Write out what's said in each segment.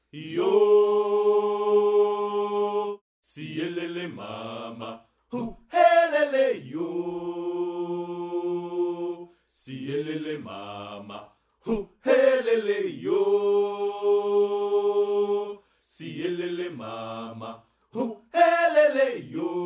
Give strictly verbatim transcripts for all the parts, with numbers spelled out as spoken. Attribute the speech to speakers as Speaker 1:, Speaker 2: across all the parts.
Speaker 1: Yo, si elele mama, hu helele yo. Si elele mama, hu helele yo. Si elele mama, hu helele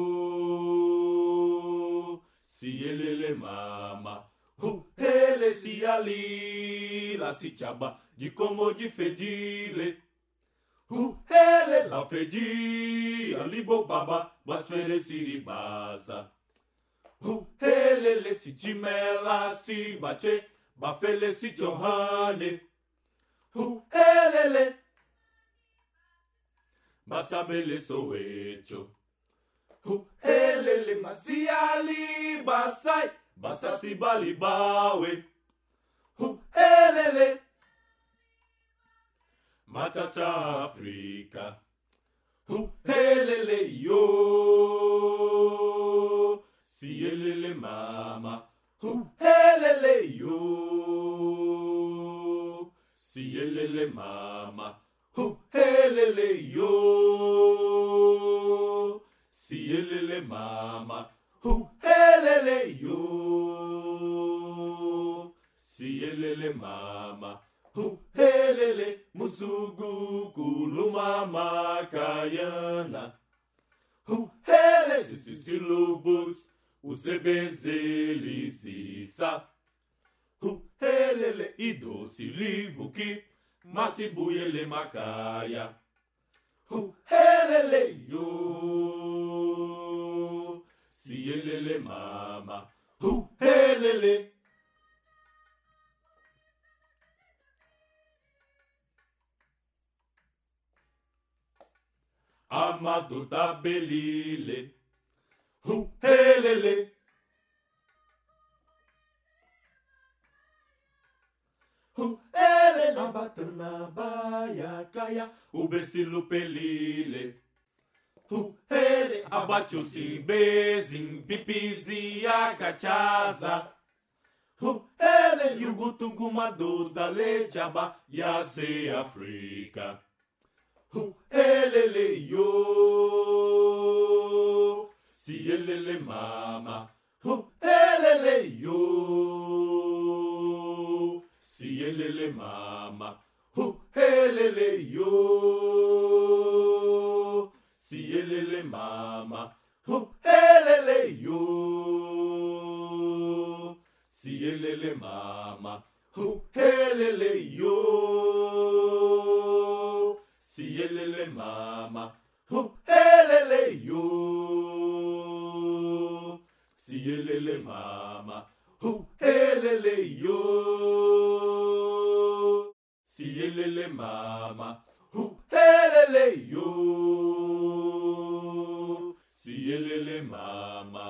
Speaker 1: yo. Si elele mama, hu hele si ali la si chaba de como de fedile. Hu hele la fedi alibo baba basfere siribasa. Hu hele le si chimela si bache bafele si johane. Hu hele le basabele sowecho. Hu hele le masiali basai basasi balibawe. Hu hele le Matata Africa. Hu helele yo. Si elele mama. Hu helele yo. Si elele mama. Hu helele yo. Si elele mama. Hu helele yo. Si elele mama. Hu helele musugu kuluma makayana. Hu hele sisilubut usebezeli sisa. Hu helele ido silivuki masibuyele makaya. Hu helele yo. Si elele mama. Hu helele. Amado da belile. Hu helele. Hu hele na batana baia caia. O becilo pelile. Hu hele abate o simbezim pipizi a cachaza. Hu hele yugutungu maduda lejaba ya se Africa. Hu helele yo. Si elele mama. Hu helele yo. Si elele mama. Hu helele yo. Si elele mama. Hu helele yo. Si elele mama. Hu helele yo. Si elele mama, hu helele yo. Si elele mama, hu helele yo. Si elele mama, hu helele yo. Si elele mama.